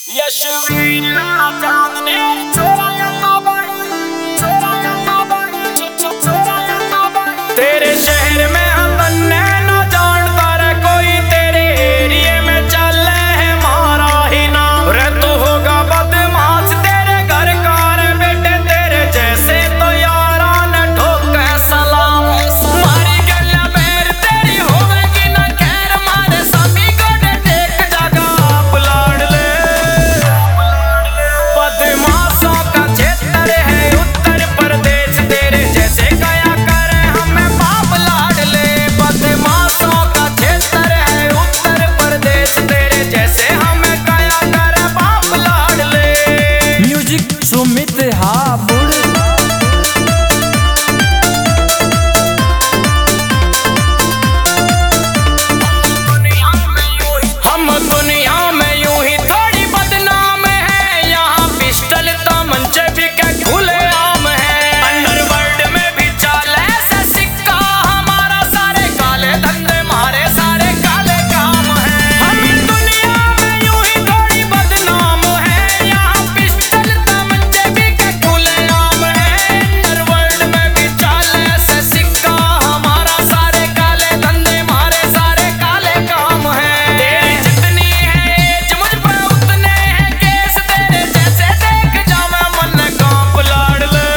यशवीर चांदने छोरा यंगा बाई तेरे शहर में हम बनने ना जानता रे कोई तेरे एरिए में चल है मारा ही ना रे तू होगा बदमाश तेरे घर का रे बेटे तेरे जैसे तो यारा न ठोके सलाम मारी गल्ला मेर तेरी होवेगी ना खैर मारे सभी को देख जागा बुलाड़ ले बदमाशों का क्षेत्र है उत्तर प्रदेश तेरे जैसे गया करे हमें बाप लाड़ ले बदमाशों का क्षेत्र है उत्तर प्रदेश तेरे जैसे हमें गया करे बाप लाड़ ले म्यूजिक सुमित हाबुड़ हम दुनिया में यूं ही थोड़ी बदनाम है यहाँ पिस्टल तमंचे भी के खुले आम है अंडरवर्ल्ड में भी चाल ऐसा सिक्का हमारा सारे काले धंधे मारे सारे काले काम है हम दुनिया में यूं ही थोड़ी बदनाम है यहाँ पिस्टल तमंचे भी के खुले आम है अंडरवर्ल्ड में भी चाल ऐसा सिक्का हमारा सारे काले धंधे मारे सारे काले काम है तेरी जितनी है एज मुझ पे उतने हैं केस तेरे जैसे देख जावे मन कांप लाड़ ले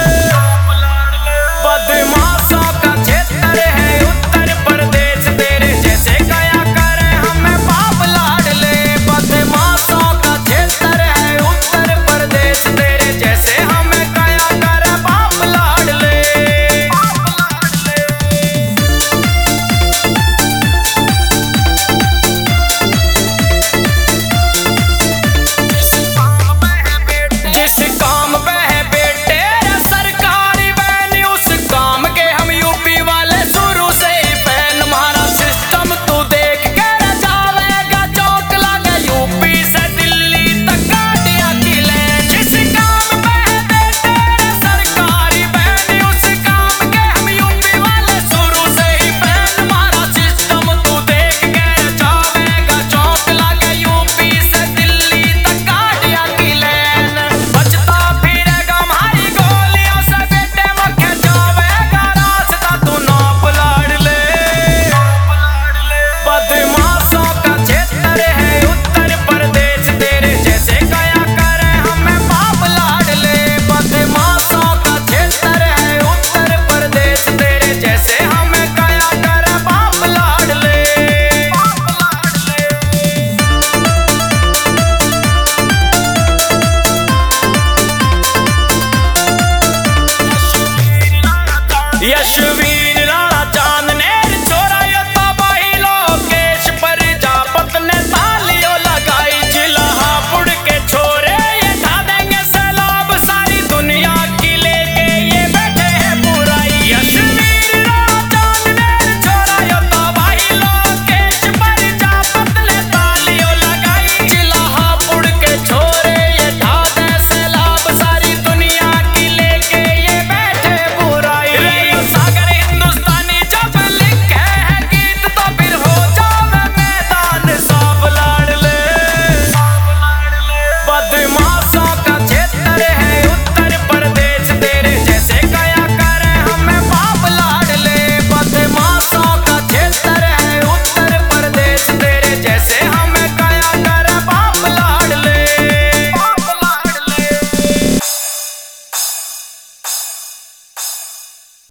बदमाशों का क्षेत्र है उत्तर प्रदेश तेरे जैसे गया करे हमें बाप लाड़ ले बदमाशों का क्षेत्र है उत्तर प्रदेश तेरे जैसे हमें गया करे बाप लाड़ ले जिस काम पे है बेटे सरकारी बैन उस काम के हम यूपी वाले शुरू से ही फैन हमारा सिस्टम तू देख के जावेगा चौक लागे यूपी से दिल्ली तक गाड़ियां की लेन जिस काम पे है बेटे सरकारी बैन उस काम के हम यूपी वाले शुरू से ही फैन हमारा सिस्टम तू देख के जावेगा चौक लागे यूपी से दिल्ली तक गाड़ियां की लेन बचता फिरेगा हमारी गोलियों से बेटे मक्के जावेगा रास्ता तू नाप लाड़ ले बदमाशों का क्षेत्र है उत्तर प्रदेश तेरे जैसे गया करे हमें बाप लाड़ ले बदमाशों का क्षेत्र है उत्तर प्रदेश तेरे जैसे हमें गया करे बाप लाड़ ले यशवीर